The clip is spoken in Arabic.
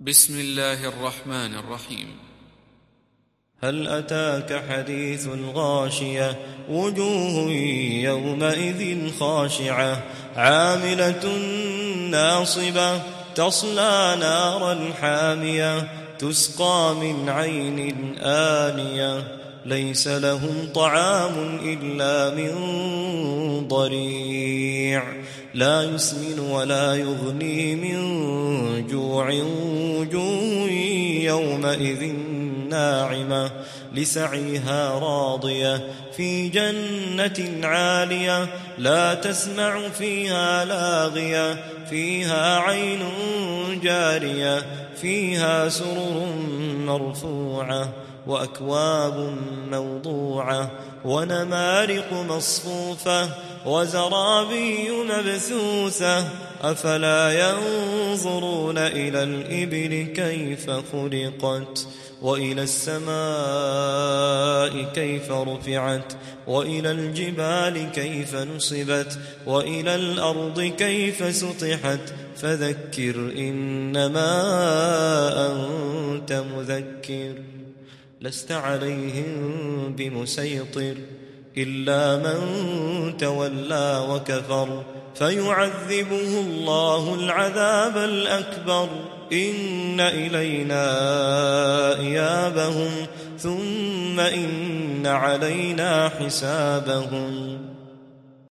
بسم الله الرحمن الرحيم. هل أتاك حديث الغاشية وجوه يومئذ خاشعة عاملة ناصبة تصلى نارا حامية تسقى من عين آنية ليس لهم طعام إلا من ضريع لا يسمن ولا يغني من جوع وجوه يومئذ ناعمة لسعيها راضية في جنة عالية لا تسمع فيها لاغية فيها عين جارية فيها سرر مرفوعة وأكواب موضوعة ونمارق مصفوفة وزرابي مبثوثة أفلا ينظرون إلى الإبل كيف خلقت وإلى السماء كيف رفعت وإلى الجبال كيف نصبت وإلى الأرض كيف سطحت فذكر إنما أنت مذكر لست عليهم بمسيطر إلا من تولى وكفر فيعذبه الله العذاب الأكبر إن إلينا إيابهم ثم إن علينا حسابهم.